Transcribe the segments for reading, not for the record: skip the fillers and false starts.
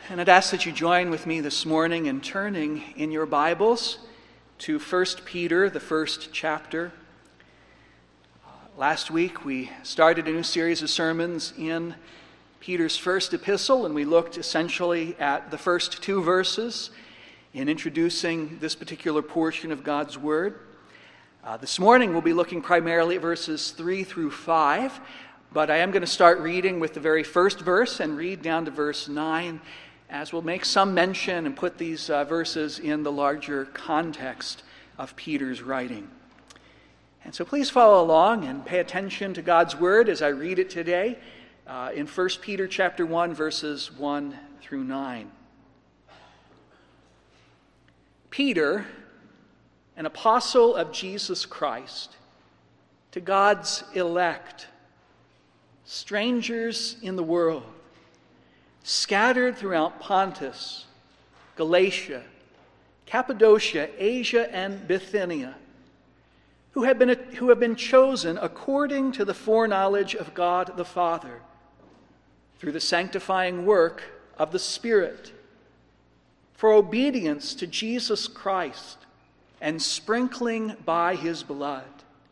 And I'd ask that you join with me this morning in turning in your Bibles to 1 Peter, the first chapter. Last week we started a new series of sermons in Peter's first epistle, and we looked essentially at the first two verses in introducing this particular portion of God's Word. This morning we'll be looking primarily at verses 3 through 5, but I am going to start reading with the very first verse and read down to verse 9, as we'll make some mention and put these verses in the larger context of Peter's writing. And so please follow along and pay attention to God's Word as I read it today in 1 Peter chapter 1, verses 1 through 9. Peter, an apostle of Jesus Christ, to God's elect, strangers in the world, scattered throughout Pontus, Galatia, Cappadocia, Asia, and Bithynia, who have been chosen according to the foreknowledge of God the Father, through the sanctifying work of the Spirit, for obedience to Jesus Christ and sprinkling by his blood.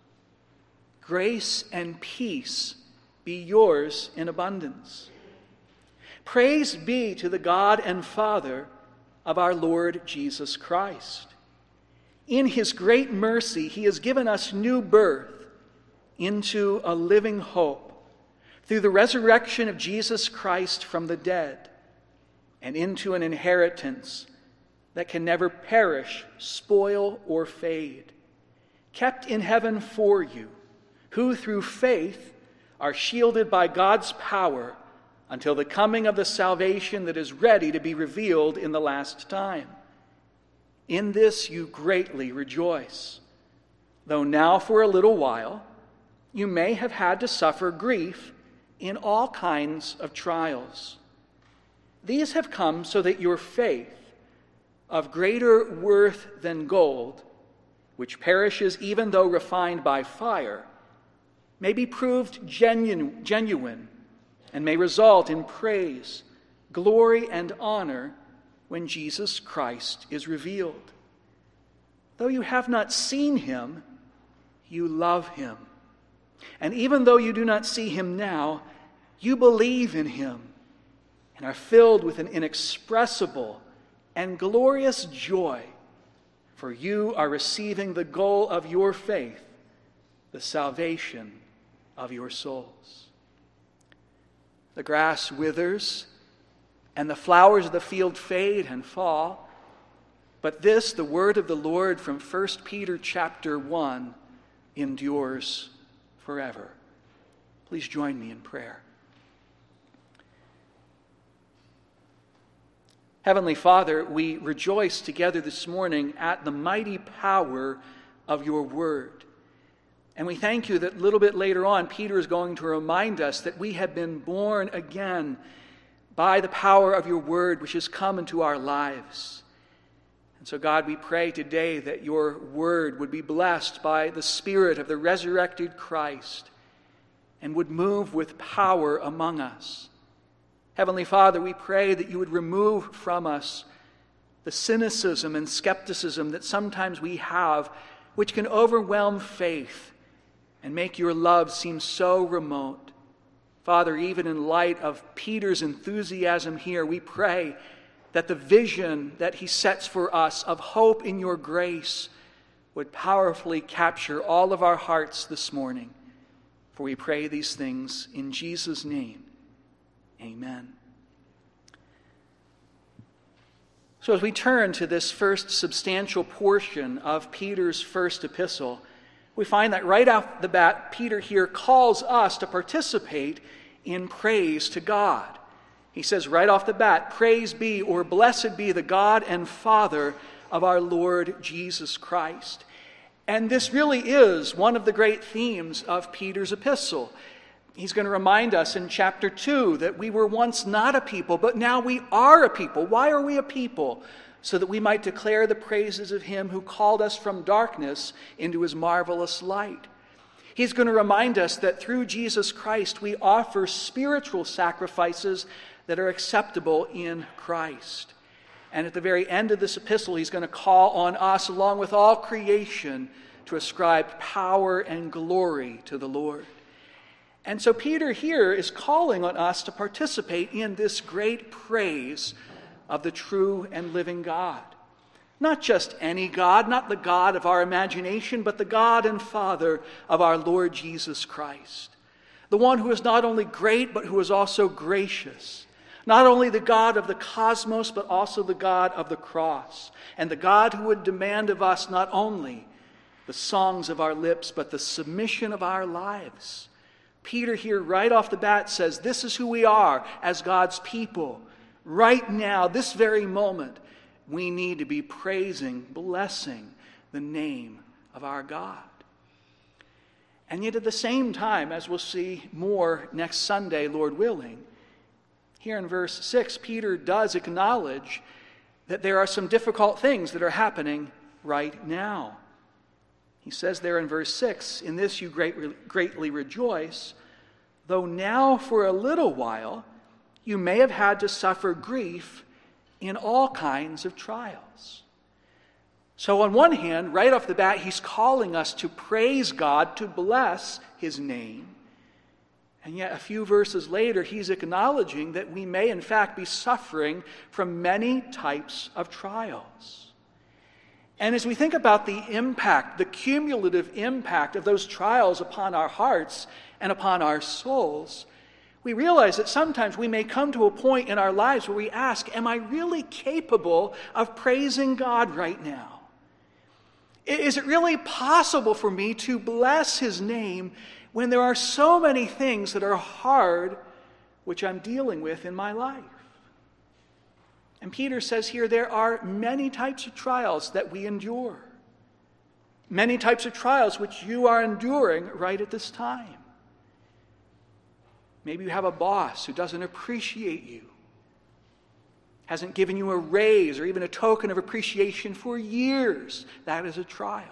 Grace and peace be yours in abundance. Praise be to the God and Father of our Lord Jesus Christ. In his great mercy, he has given us new birth into a living hope through the resurrection of Jesus Christ from the dead, and into an inheritance that can never perish, spoil, or fade, kept in heaven for you, who through faith are shielded by God's power until the coming of the salvation that is ready to be revealed in the last time. In this you greatly rejoice, though now for a little while you may have had to suffer grief in all kinds of trials. These have come so that your faith, of greater worth than gold, which perishes even though refined by fire, may be proved genuine and may result in praise, glory, and honor when Jesus Christ is revealed. Though you have not seen him, you love him. And even though you do not see him now, you believe in him and are filled with an inexpressible and glorious joy, for you are receiving the goal of your faith, the salvation of your souls. The grass withers, and the flowers of the field fade and fall. But this, the word of the Lord from 1 Peter chapter 1, endures forever. Please join me in prayer. Heavenly Father, we rejoice together this morning at the mighty power of your word. And we thank you that a little bit later on, Peter is going to remind us that we have been born again by the power of your word, which has come into our lives. And so, God, we pray today that your word would be blessed by the Spirit of the resurrected Christ and would move with power among us. Heavenly Father, we pray that you would remove from us the cynicism and skepticism that sometimes we have, which can overwhelm faith and make your love seem so remote. Father, even in light of Peter's enthusiasm here, we pray that the vision that he sets for us of hope in your grace would powerfully capture all of our hearts this morning. For we pray these things in Jesus' name. Amen. So as we turn to this first substantial portion of Peter's first epistle, we find that right off the bat, Peter here calls us to participate in praise to God. He says right off the bat, praise be or blessed be the God and Father of our Lord Jesus Christ. And this really is one of the great themes of Peter's epistle. He's going to remind us in chapter 2 that we were once not a people, but now we are a people. Why are we a people? So that we might declare the praises of him who called us from darkness into his marvelous light. He's going to remind us that through Jesus Christ we offer spiritual sacrifices that are acceptable in Christ. And at the very end of this epistle, he's going to call on us, along with all creation, to ascribe power and glory to the Lord. And so Peter here is calling on us to participate in this great praise of the true and living God. Not just any God, not the God of our imagination, but the God and Father of our Lord Jesus Christ. The one who is not only great, but who is also gracious. Not only the God of the cosmos, but also the God of the cross. And the God who would demand of us not only the songs of our lips, but the submission of our lives. Peter here right off the bat says, this is who we are as God's people. Right now, this very moment, we need to be praising, blessing the name of our God. And yet at the same time, as we'll see more next Sunday, Lord willing, here in verse 6, Peter does acknowledge that there are some difficult things that are happening right now. He says there in verse 6, in this you greatly rejoice, though now for a little while you may have had to suffer grief in all kinds of trials. So on one hand, right off the bat, he's calling us to praise God, to bless his name. And yet a few verses later, he's acknowledging that we may in fact be suffering from many types of trials. And as we think about the impact, the cumulative impact of those trials upon our hearts and upon our souls, we realize that sometimes we may come to a point in our lives where we ask, am I really capable of praising God right now? Is it really possible for me to bless his name when there are so many things that are hard which I'm dealing with in my life? And Peter says here there are many types of trials that we endure. Many types of trials which you are enduring right at this time. Maybe you have a boss who doesn't appreciate you, hasn't given you a raise or even a token of appreciation for years. That is a trial.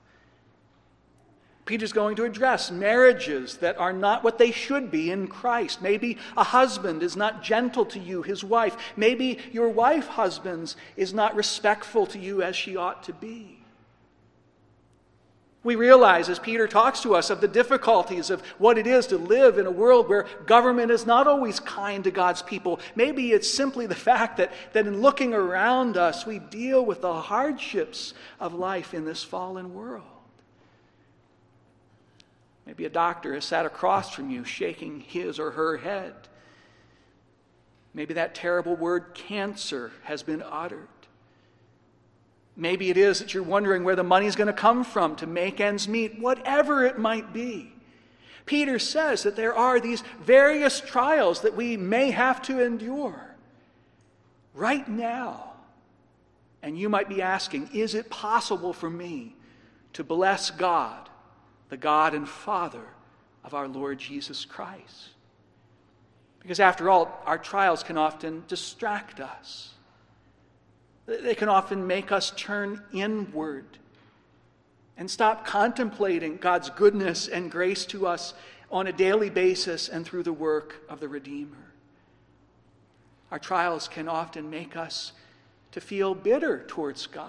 Peter's going to address marriages that are not what they should be in Christ. Maybe a husband is not gentle to you, his wife. Maybe your wife, husbands, is not respectful to you as she ought to be. We realize as Peter talks to us of the difficulties of what it is to live in a world where government is not always kind to God's people. Maybe it's simply the fact that in looking around us, we deal with the hardships of life in this fallen world. Maybe a doctor has sat across from you shaking his or her head. Maybe that terrible word cancer has been uttered. Maybe it is that you're wondering where the money's going to come from to make ends meet, whatever it might be. Peter says that there are these various trials that we may have to endure right now. And you might be asking, is it possible for me to bless God, the God and Father of our Lord Jesus Christ? Because after all, our trials can often distract us. They can often make us turn inward and stop contemplating God's goodness and grace to us on a daily basis and through the work of the Redeemer. Our trials can often make us to feel bitter towards God.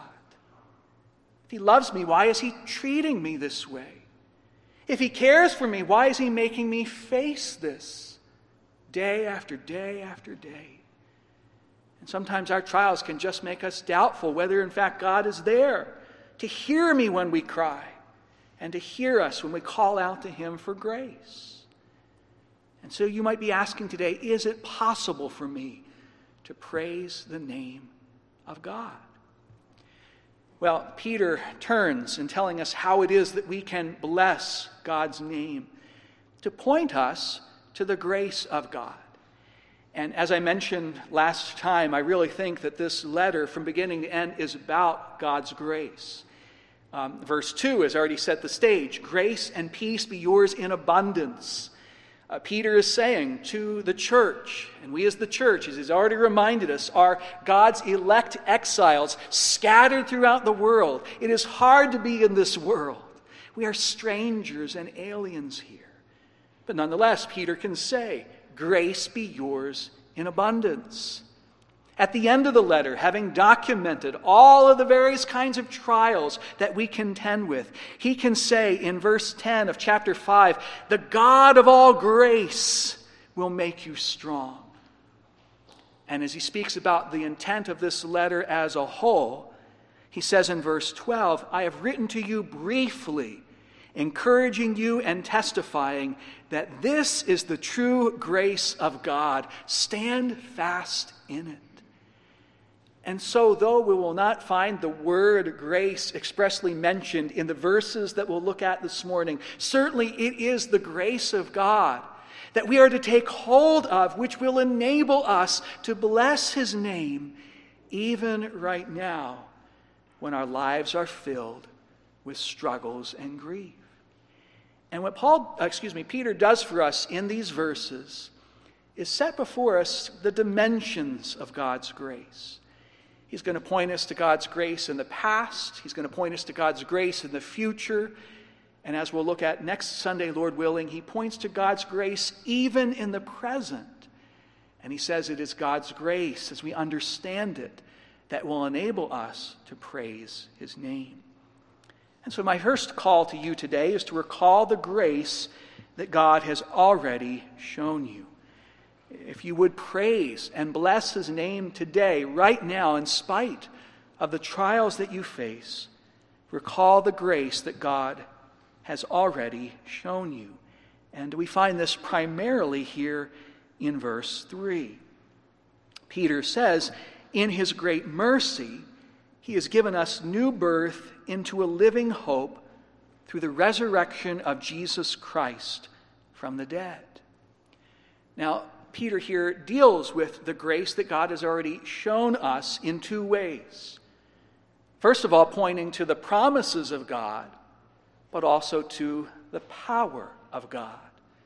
If he loves me, why is he treating me this way? If he cares for me, why is he making me face this day after day after day? And sometimes our trials can just make us doubtful whether in fact God is there to hear me when we cry and to hear us when we call out to him for grace. And so you might be asking today, is it possible for me to praise the name of God? Well, Peter turns in telling us how it is that we can bless God's name to point us to the grace of God. And as I mentioned last time, I really think that this letter from beginning to end is about God's grace. Verse 2 has already set the stage. Grace and peace be yours in abundance. Peter is saying to the church, and we as the church, as he's already reminded us, are God's elect exiles scattered throughout the world. It is hard to be in this world. We are strangers and aliens here. But nonetheless, Peter can say, grace be yours in abundance. At the end of the letter, having documented all of the various kinds of trials that we contend with, he can say in verse 10 of chapter 5, "The God of all grace will make you strong." And as he speaks about the intent of this letter as a whole, he says in verse 12, "I have written to you briefly, encouraging you and testifying that this is the true grace of God. Stand fast in it." And so, though we will not find the word grace expressly mentioned in the verses that we'll look at this morning, certainly it is the grace of God that we are to take hold of, which will enable us to bless his name even right now when our lives are filled with struggles and grief. And what Peter does for us in these verses is set before us the dimensions of God's grace. He's going to point us to God's grace in the past. He's going to point us to God's grace in the future. And as we'll look at next Sunday, Lord willing, he points to God's grace even in the present. And he says it is God's grace, as we understand it, that will enable us to praise his name. And so my first call to you today is to recall the grace that God has already shown you. If you would praise and bless his name today, right now, in spite of the trials that you face, recall the grace that God has already shown you. And we find this primarily here in verse 3. Peter says, "In his great mercy, he has given us new birth into a living hope through the resurrection of Jesus Christ from the dead." Now, Peter here deals with the grace that God has already shown us in two ways. First of all, pointing to the promises of God, but also to the power of God.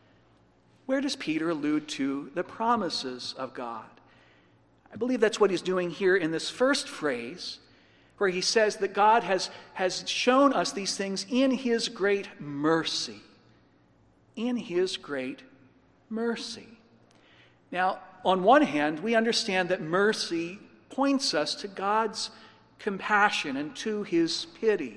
Where does Peter allude to the promises of God? I believe that's what he's doing here in this first phrase, where he says that God has shown us these things in his great mercy. In his great mercy. Now, on one hand, we understand that mercy points us to God's compassion and to his pity.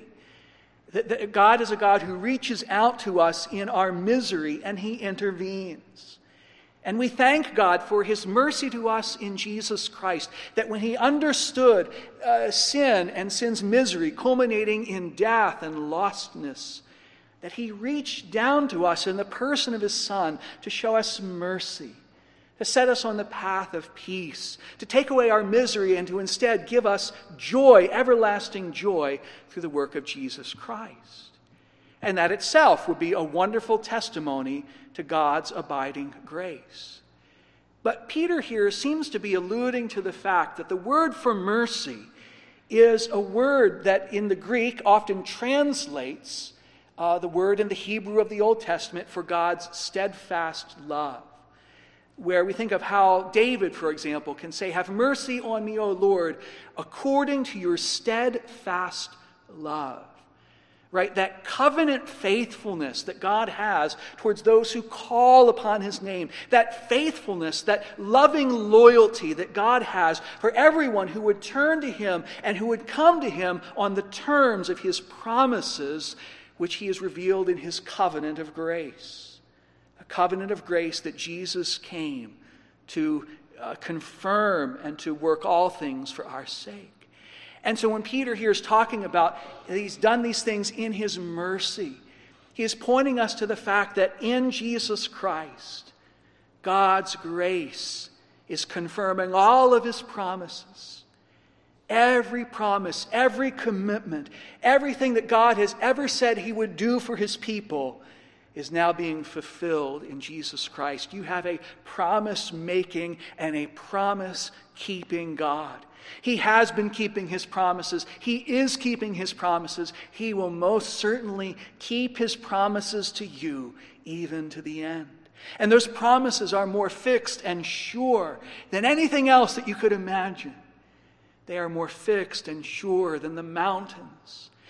That God is a God who reaches out to us in our misery and he intervenes. And we thank God for his mercy to us in Jesus Christ, that when he understood sin and sin's misery culminating in death and lostness, that he reached down to us in the person of his Son to show us mercy, to set us on the path of peace, to take away our misery and to instead give us joy, everlasting joy, through the work of Jesus Christ. And that itself would be a wonderful testimony to God's abiding grace. But Peter here seems to be alluding to the fact that the word for mercy is a word that in the Greek often translates the word in the Hebrew of the Old Testament for God's steadfast love. Where we think of how David, for example, can say, "Have mercy on me, O Lord, according to your steadfast love." Right? That covenant faithfulness that God has towards those who call upon his name. That faithfulness, that loving loyalty that God has for everyone who would turn to him and who would come to him on the terms of his promises, which he has revealed in his covenant of grace. A covenant of grace that Jesus came to confirm and to work all things for our sake. And so when Peter here is talking about he's done these things in his mercy, he is pointing us to the fact that in Jesus Christ, God's grace is confirming all of his promises. Every promise, every commitment, everything that God has ever said he would do for his people is now being fulfilled in Jesus Christ. You have a promise-making and a promise-keeping God. He has been keeping his promises. He is keeping his promises. He will most certainly keep his promises to you even to the end. And those promises are more fixed and sure than anything else that you could imagine. They are more fixed and sure than the mountains.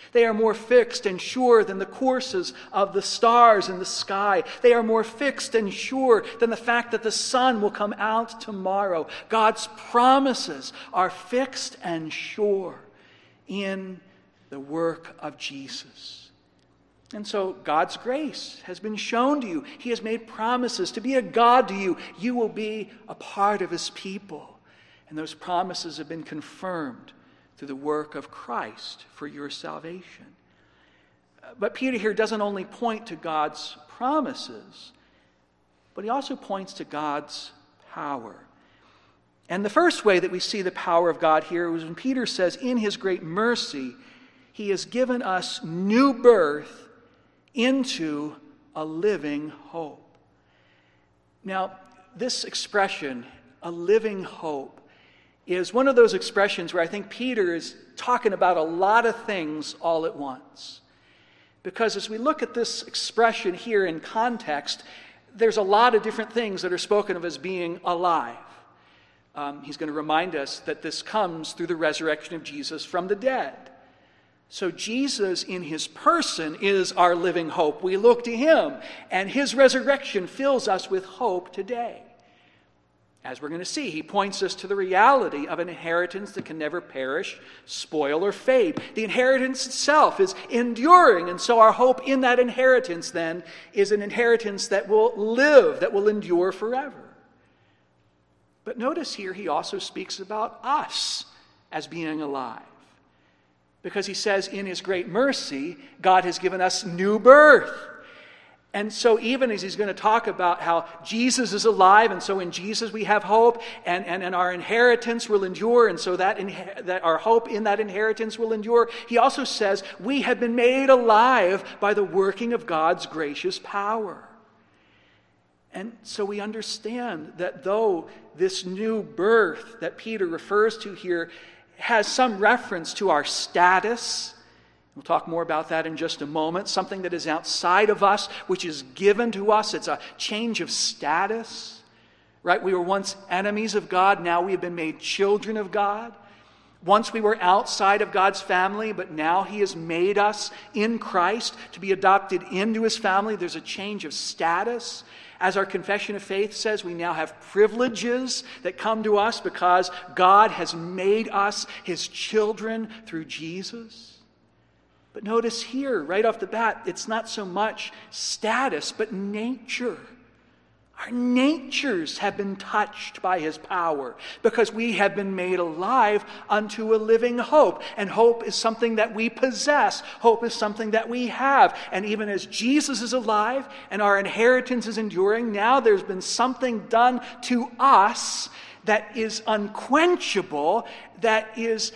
They are more fixed and sure than the courses of the stars in the sky. They are more fixed and sure than the fact that the sun will come out tomorrow. God's promises are fixed and sure in the work of Jesus. And so God's grace has been shown to you. He has made promises to be a God to you. You will be a part of his people. And those promises have been confirmed through the work of Christ for your salvation. But Peter here doesn't only point to God's promises, but he also points to God's power. And the first way that we see the power of God here was when Peter says, in his great mercy, he has given us new birth into a living hope. Now, this expression, a living hope, is one of those expressions where I think Peter is talking about a lot of things all at once. Because as we look at this expression here in context, there's a lot of different things that are spoken of as being alive. He's going to remind us that this comes through the resurrection of Jesus from the dead. So Jesus in his person is our living hope. We look to him, and his resurrection fills us with hope today. As we're going to see, he points us to the reality of an inheritance that can never perish, spoil, or fade. The inheritance itself is enduring, and so our hope in that inheritance then is an inheritance that will live, that will endure forever. But notice here he also speaks about us as being alive. Because he says in his great mercy, God has given us new birth. And so even as he's going to talk about how Jesus is alive, and so in Jesus we have hope, and our inheritance will endure, and so that our hope in that inheritance will endure, he also says we have been made alive by the working of God's gracious power. And so we understand that though this new birth that Peter refers to here has some reference to our status, we'll talk more about that in just a moment. Something that is outside of us, which is given to us. It's a change of status. Right? We were once enemies of God. Now we have been made children of God. Once we were outside of God's family, but now he has made us in Christ to be adopted into his family. There's a change of status. As our confession of faith says, we now have privileges that come to us because God has made us his children through Jesus. But notice here, right off the bat, it's not so much status, but nature. Our natures have been touched by his power because we have been made alive unto a living hope. And hope is something that we possess. Hope is something that we have. And even as Jesus is alive and our inheritance is enduring, now there's been something done to us that is unquenchable, that is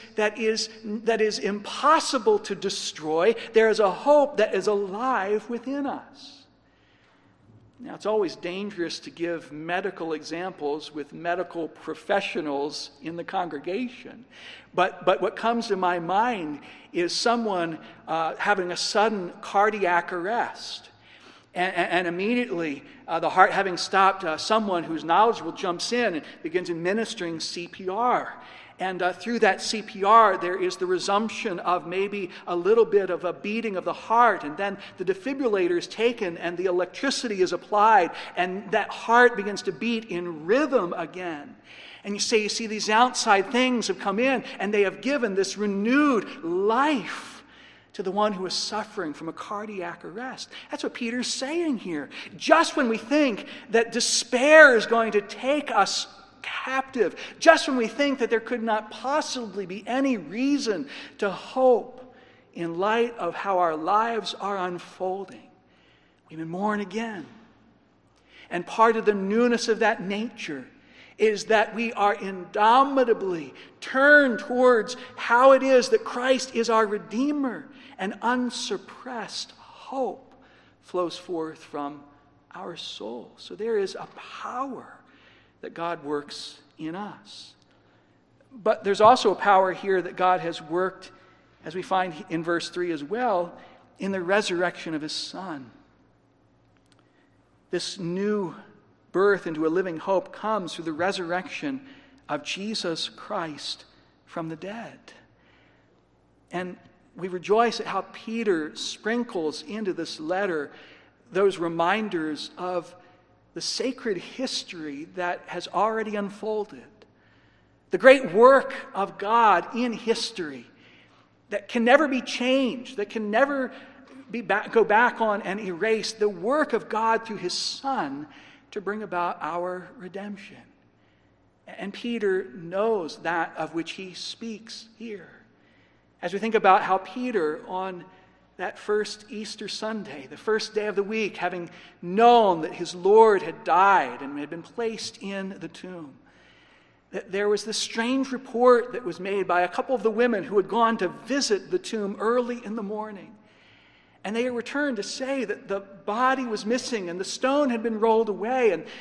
impossible to destroy. There is a hope that is alive within us. Now, it's always dangerous to give medical examples with medical professionals in the congregation. But what comes to my mind is someone having a sudden cardiac arrest. And immediately, the heart having stopped, someone who's knowledgeable jumps in and begins administering CPR. And through that CPR, there is the resumption of maybe a little bit of a beating of the heart. And then the defibrillator is taken and the electricity is applied. And that heart begins to beat in rhythm again. And you see these outside things have come in and they have given this renewed life to the one who is suffering from a cardiac arrest. That's what Peter's saying here. Just when we think that despair is going to take us captive, just when we think that there could not possibly be any reason to hope in light of how our lives are unfolding, we've been born again. And part of the newness of that nature is that we are indomitably turned towards how it is that Christ is our Redeemer, and unsuppressed hope flows forth from our soul. So there is a power that God works in us. But there's also a power here that God has worked, as we find in verse 3 as well, in the resurrection of his Son. This new birth into a living hope comes through the resurrection of Jesus Christ from the dead. And we rejoice at how Peter sprinkles into this letter those reminders of the sacred history that has already unfolded. The great work of God in history that can never be changed, that can never go back on and erase. The work of God through his Son to bring about our redemption. And Peter knows that of which he speaks here. As we think about how Peter, on that first Easter Sunday, the first day of the week, having known that his Lord had died and had been placed in the tomb, that there was this strange report that was made by a couple of the women who had gone to visit the tomb early in the morning. And they returned to say that the body was missing and the stone had been rolled away, and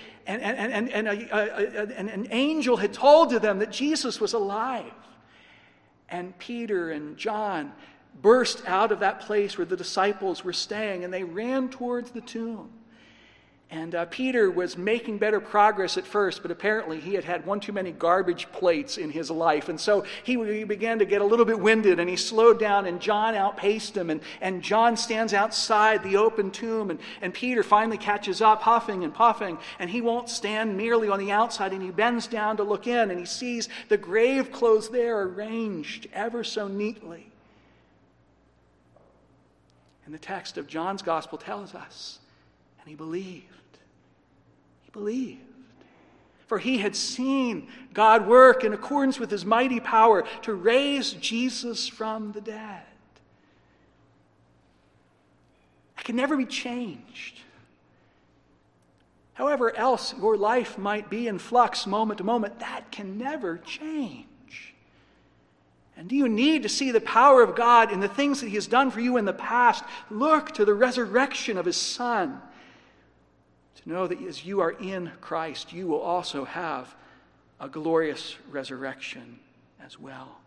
an angel had told to them that Jesus was alive. And Peter and John burst out of that place where the disciples were staying, and they ran towards the tomb. And Peter was making better progress at first, but apparently he had had one too many garbage plates in his life. And so he began to get a little bit winded, and he slowed down, and John outpaced him. And John stands outside the open tomb, and Peter finally catches up, huffing and puffing, and he won't stand merely on the outside, and he bends down to look in, and he sees the grave clothes there arranged ever so neatly. And the text of John's gospel tells us, and he believed. He believed. For he had seen God work in accordance with his mighty power to raise Jesus from the dead. That can never be changed. However else your life might be in flux moment to moment, that can never change. And do you need to see the power of God in the things that he has done for you in the past? Look to the resurrection of his Son. To know that as you are in Christ, you will also have a glorious resurrection as well.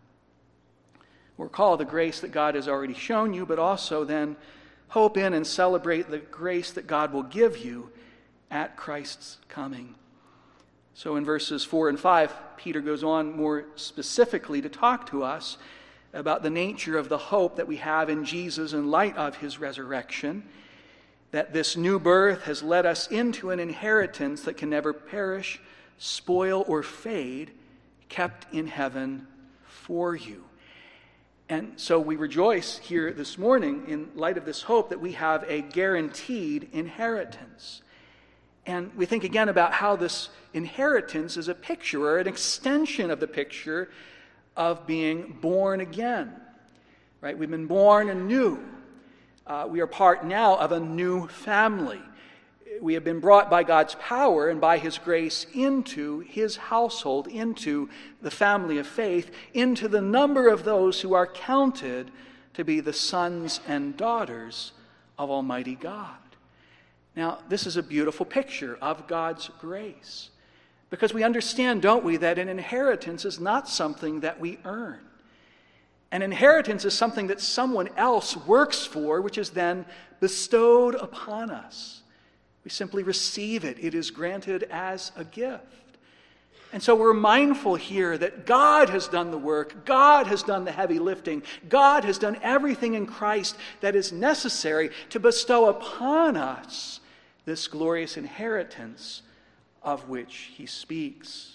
Recall the grace that God has already shown you, but also then hope in and celebrate the grace that God will give you at Christ's coming. So in verses 4 and 5, Peter goes on more specifically to talk to us about the nature of the hope that we have in Jesus in light of his resurrection, that this new birth has led us into an inheritance that can never perish, spoil, or fade, kept in heaven for you. And so we rejoice here this morning in light of this hope that we have a guaranteed inheritance. And we think again about how this inheritance is a picture or an extension of the picture of being born again. Right? We've been born anew. We are part now of a new family. We have been brought by God's power and by his grace into his household, into the family of faith, into the number of those who are counted to be the sons and daughters of Almighty God. Now, this is a beautiful picture of God's grace, because we understand, don't we, that an inheritance is not something that we earn. An inheritance is something that someone else works for, which is then bestowed upon us. We simply receive it. It is granted as a gift. And so we're mindful here that God has done the work. God has done the heavy lifting. God has done everything in Christ that is necessary to bestow upon us this glorious inheritance of which he speaks.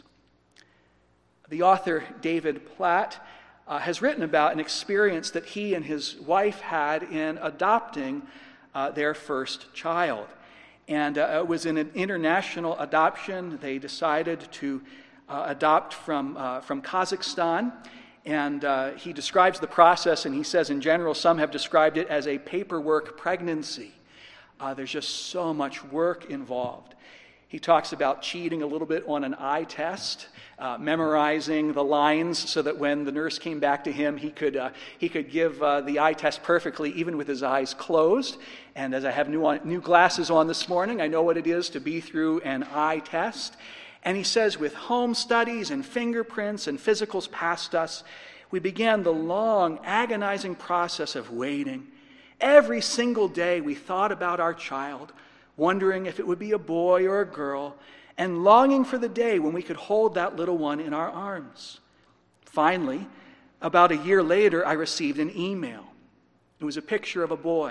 The author David Platt has written about an experience that he and his wife had in adopting their first child. And it was in an international adoption. They decided to adopt from Kazakhstan. And he describes the process, and he says, in general, some have described it as a paperwork pregnancy. There's just so much work involved. He talks about cheating a little bit on an eye test, memorizing the lines so that when the nurse came back to him, he could give the eye test perfectly, even with his eyes closed. And as I have new glasses on this morning, I know what it is to be through an eye test. And he says, with home studies and fingerprints and physicals past us, we began the long, agonizing process of waiting. Every single day we thought about our child, wondering if it would be a boy or a girl, and longing for the day when we could hold that little one in our arms. Finally, about a year later, I received an email. It was a picture of a boy,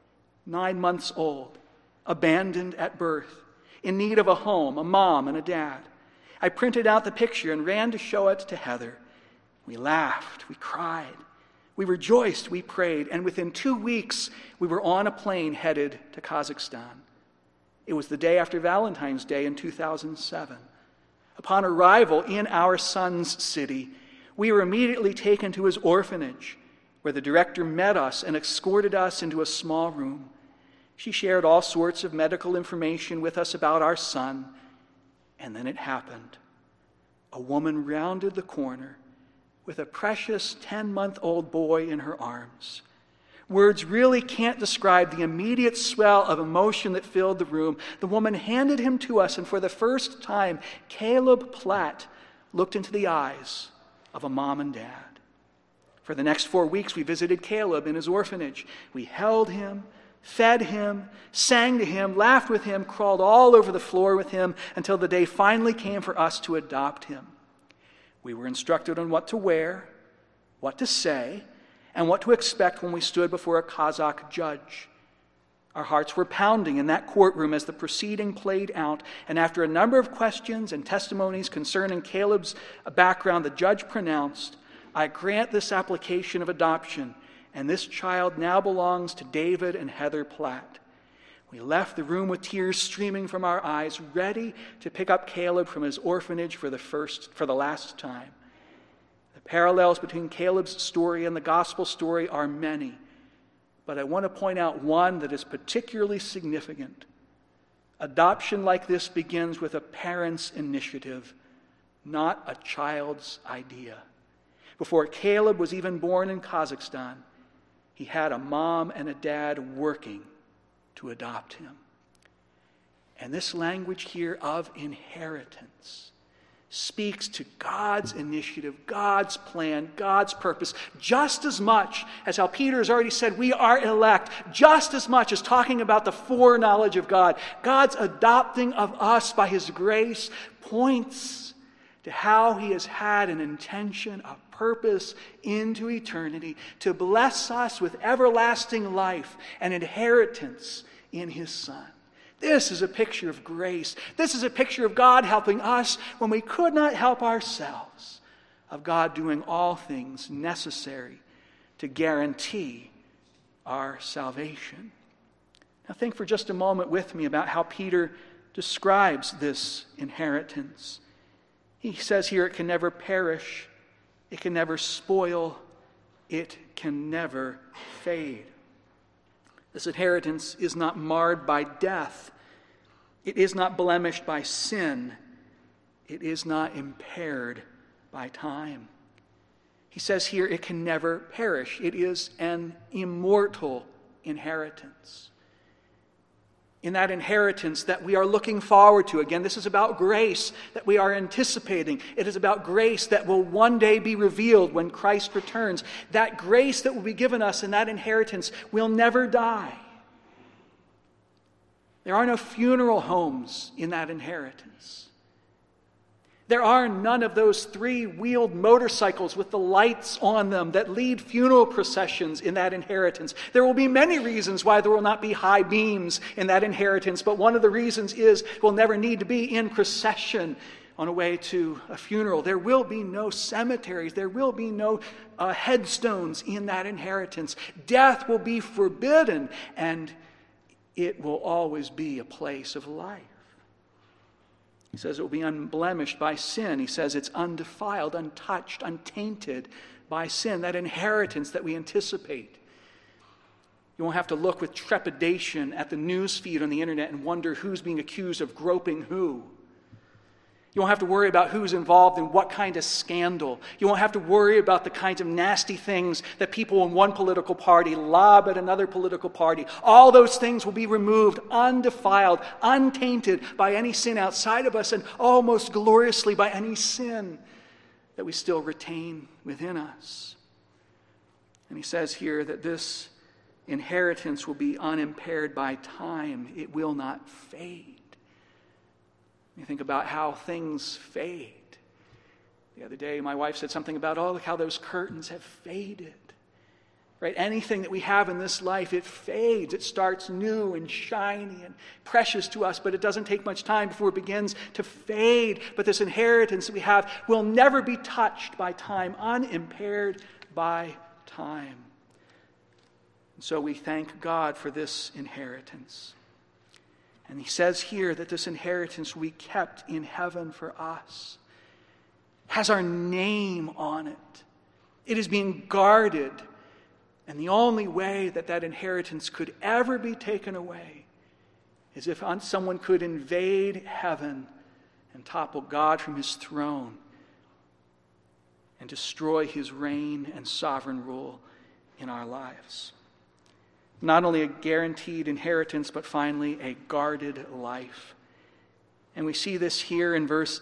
9 months old, abandoned at birth, in need of a home, a mom, and a dad. I printed out the picture and ran to show it to Heather. We laughed, we cried, we rejoiced, we prayed, and within 2 weeks, we were on a plane headed to Kazakhstan. It was the day after Valentine's Day in 2007. Upon arrival in our son's city, we were immediately taken to his orphanage, where the director met us and escorted us into a small room. She shared all sorts of medical information with us about our son, and then it happened. A woman rounded the corner with a precious 10-month-old boy in her arms. Words really can't describe the immediate swell of emotion that filled the room. The woman handed him to us, and for the first time, Caleb Platt looked into the eyes of a mom and dad. For the next 4 weeks, we visited Caleb in his orphanage. We held him, fed him, sang to him, laughed with him, crawled all over the floor with him until the day finally came for us to adopt him. We were instructed on what to wear, what to say, and what to expect when we stood before a Kazakh judge. Our hearts were pounding in that courtroom as the proceeding played out, and after a number of questions and testimonies concerning Caleb's background, the judge pronounced, "I grant this application of adoption, and this child now belongs to David and Heather Platt." We left the room with tears streaming from our eyes, ready to pick up Caleb from his orphanage for the last time. The parallels between Caleb's story and the gospel story are many, but I want to point out one that is particularly significant. Adoption like this begins with a parent's initiative, not a child's idea. Before Caleb was even born in Kazakhstan, he had a mom and a dad working to adopt him. And this language here of inheritance speaks to God's initiative, God's plan, God's purpose, just as much as how Peter has already said we are elect, just as much as talking about the foreknowledge of God. God's adopting of us by his grace points to how he has had an intention, a purpose into eternity to bless us with everlasting life and inheritance in his Son. This is a picture of grace. This is a picture of God helping us when we could not help ourselves, of God doing all things necessary to guarantee our salvation. Now think for just a moment with me about how Peter describes this inheritance. He says here it can never perish, it can never spoil, it can never fade. This inheritance is not marred by death. It is not blemished by sin. It is not impaired by time. He says here it can never perish. It is an immortal inheritance. In that inheritance that we are looking forward to. Again, this is about grace that we are anticipating. It is about grace that will one day be revealed when Christ returns. That grace that will be given us in that inheritance will never die. There are no funeral homes in that inheritance. There are none of those three-wheeled motorcycles with the lights on them that lead funeral processions in that inheritance. There will be many reasons why there will not be high beams in that inheritance, but one of the reasons is we'll never need to be in procession on a way to a funeral. There will be no cemeteries. There will be no headstones in that inheritance. Death will be forbidden, and it will always be a place of life. He says it will be unblemished by sin. He says it's undefiled, untouched, untainted by sin. That inheritance that we anticipate. You won't have to look with trepidation at the news feed on the internet and wonder who's being accused of groping who. You won't have to worry about who's involved in what kind of scandal. You won't have to worry about the kinds of nasty things that people in one political party lob at another political party. All those things will be removed, undefiled, untainted by any sin outside of us, and almost gloriously by any sin that we still retain within us. And he says here that this inheritance will be unimpaired by time. It will not fade. You think about how things fade. The other day, my wife said something about, look how those curtains have faded. Right? Anything that we have in this life, it fades. It starts new and shiny and precious to us, but it doesn't take much time before it begins to fade. But this inheritance that we have will never be touched by time, unimpaired by time. And so we thank God for this inheritance. And he says here that this inheritance we kept in heaven for us has our name on it. It is being guarded. And the only way that that inheritance could ever be taken away is if someone could invade heaven and topple God from his throne and destroy his reign and sovereign rule in our lives. Not only a guaranteed inheritance, but finally a guarded life. And we see this here in verse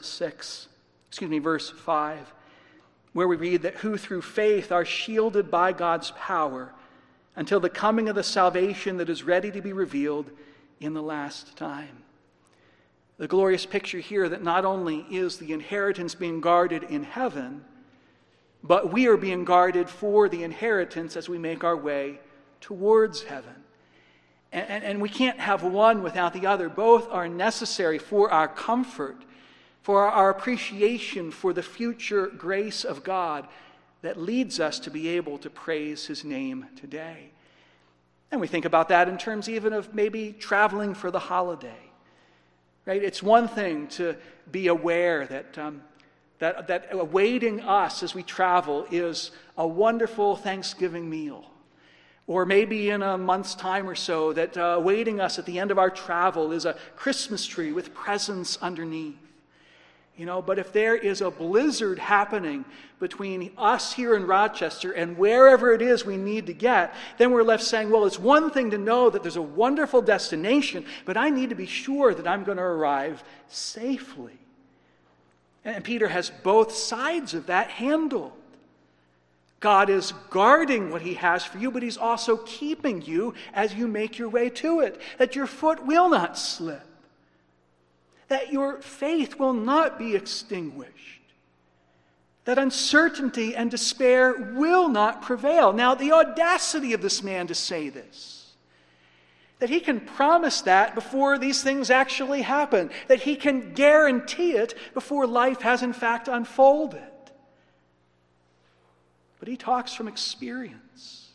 5. Where we read that who through faith are shielded by God's power until the coming of the salvation that is ready to be revealed in the last time. The glorious picture here that not only is the inheritance being guarded in heaven, but we are being guarded for the inheritance as we make our way towards heaven. And we can't have one without the other. Both are necessary for our comfort, for our appreciation for the future grace of God that leads us to be able to praise his name today. And we think about that in terms even of maybe traveling for the holiday. Right? It's one thing to be aware that awaiting us as we travel is a wonderful Thanksgiving meal. Or maybe in a month's time or so that awaiting us at the end of our travel is a Christmas tree with presents underneath. But if there is a blizzard happening between us here in Rochester and wherever it is we need to get, then we're left saying, well, it's one thing to know that there's a wonderful destination, but I need to be sure that I'm going to arrive safely. And Peter has both sides of that handled. God is guarding what he has for you, but he's also keeping you as you make your way to it, that your foot will not slip, that your faith will not be extinguished, that uncertainty and despair will not prevail. Now, the audacity of this man to say this, that he can promise that before these things actually happen, that he can guarantee it before life has in fact unfolded. But he talks from experience.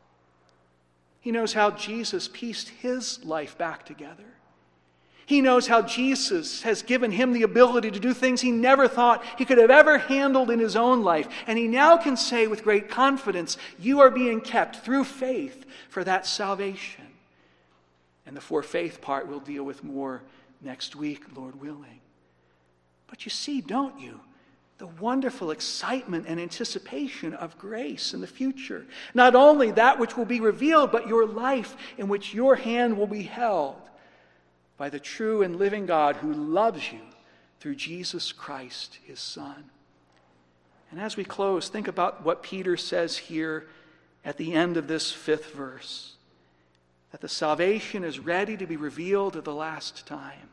He knows how Jesus pieced his life back together. He knows how Jesus has given him the ability to do things he never thought he could have ever handled in his own life. And he now can say with great confidence, you are being kept through faith for that salvation. And the for faith part we'll deal with more next week, Lord willing. But you see, don't you, the wonderful excitement and anticipation of grace in the future. Not only that which will be revealed, but your life in which your hand will be held by the true and living God who loves you through Jesus Christ, his Son. And as we close, think about what Peter says here at the end of this 5th verse, that the salvation is ready to be revealed at the last time.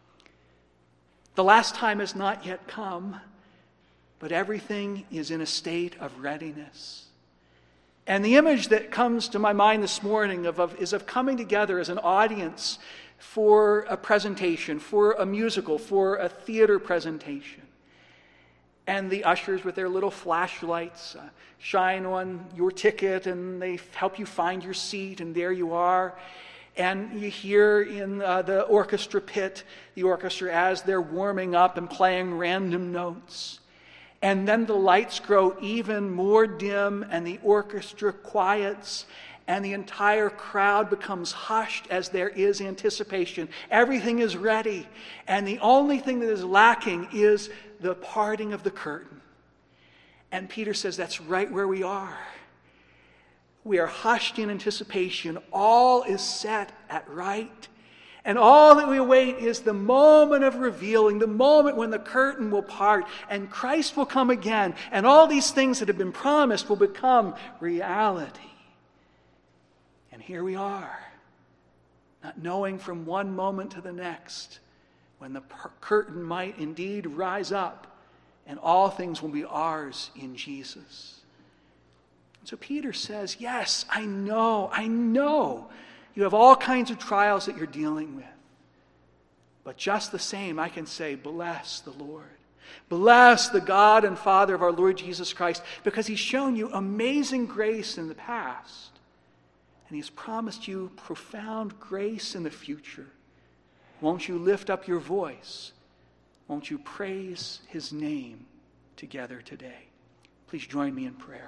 The last time has not yet come, but everything is in a state of readiness. And the image that comes to my mind this morning is of coming together as an audience for a presentation, for a musical, for a theater presentation. And the ushers with their little flashlights shine on your ticket and they help you find your seat, and there you are. And you hear in the orchestra pit, the orchestra as they're warming up and playing random notes. And then the lights grow even more dim and the orchestra quiets and the entire crowd becomes hushed as there is anticipation. Everything is ready. And the only thing that is lacking is the parting of the curtain. And Peter says that's right where we are. We are hushed in anticipation. All is set at right. And all that we await is the moment of revealing, the moment when the curtain will part and Christ will come again. And all these things that have been promised will become reality. And here we are, not knowing from one moment to the next when the curtain might indeed rise up and all things will be ours in Jesus. So Peter says, yes, I know you have all kinds of trials that you're dealing with. But just the same, I can say, bless the Lord. Bless the God and Father of our Lord Jesus Christ, because he's shown you amazing grace in the past. And he's promised you profound grace in the future. Won't you lift up your voice? Won't you praise his name together today? Please join me in prayer.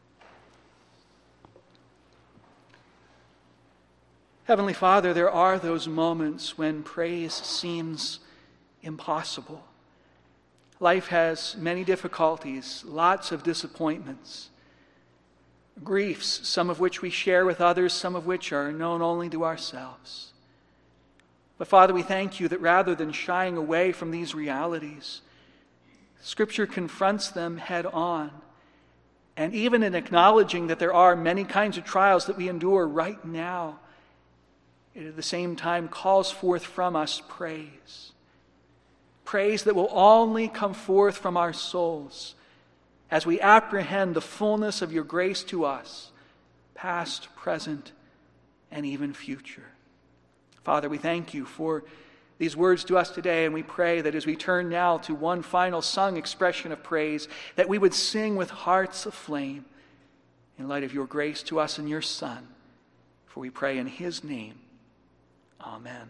Heavenly Father, there are those moments when praise seems impossible. Life has many difficulties, lots of disappointments, griefs, some of which we share with others, some of which are known only to ourselves. But Father, we thank you that rather than shying away from these realities, Scripture confronts them head on. And even in acknowledging that there are many kinds of trials that we endure right now, it at the same time calls forth from us praise. Praise that will only come forth from our souls as we apprehend the fullness of your grace to us, past, present, and even future. Father, we thank you for these words to us today, and we pray that as we turn now to one final sung expression of praise, that we would sing with hearts aflame in light of your grace to us and your Son. For we pray in his name. Amen.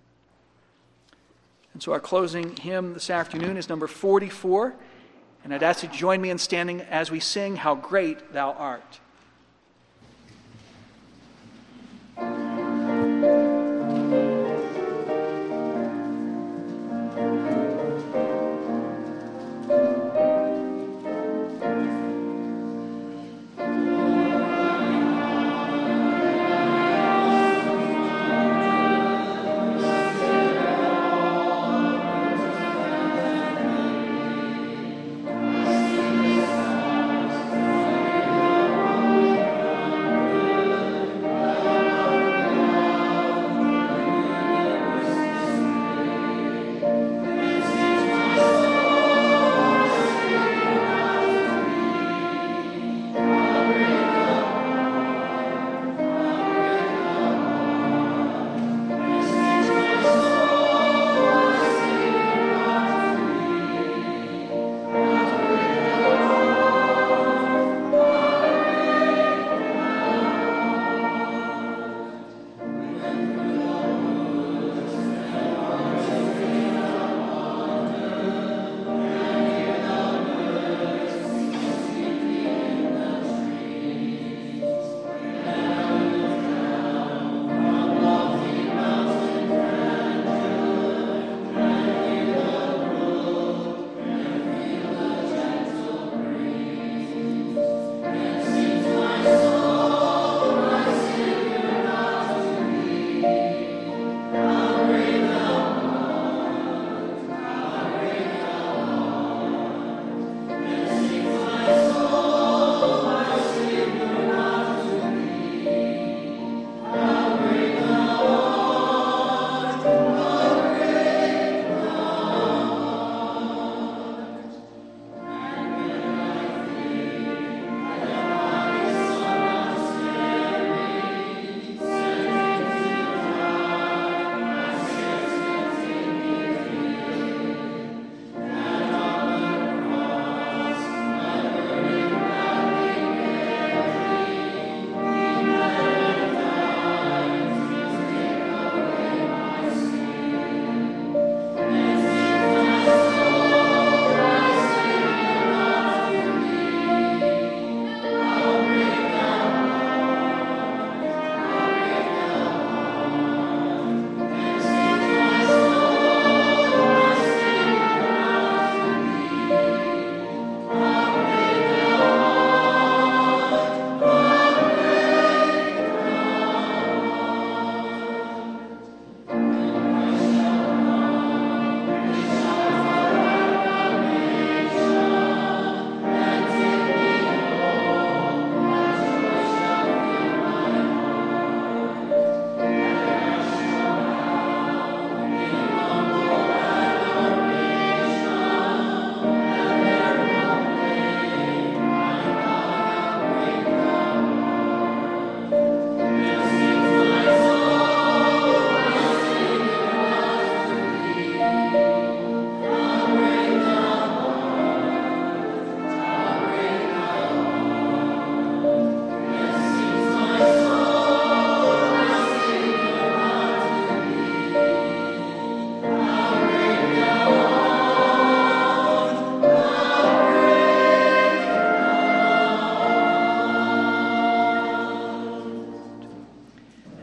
And so our closing hymn this afternoon is number 44. And I'd ask you to join me in standing as we sing, How Great Thou Art.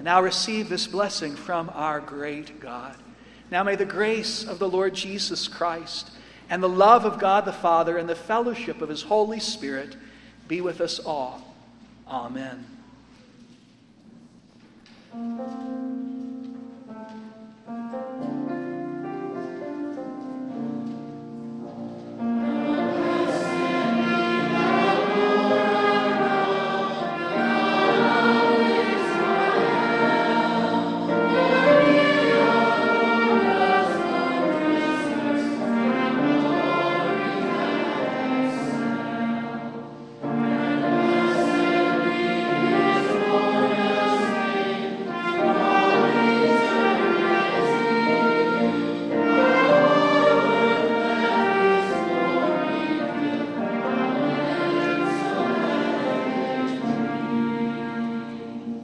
And now receive this blessing from our great God. Now may the grace of the Lord Jesus Christ and the love of God the Father and the fellowship of his Holy Spirit be with us all. Amen.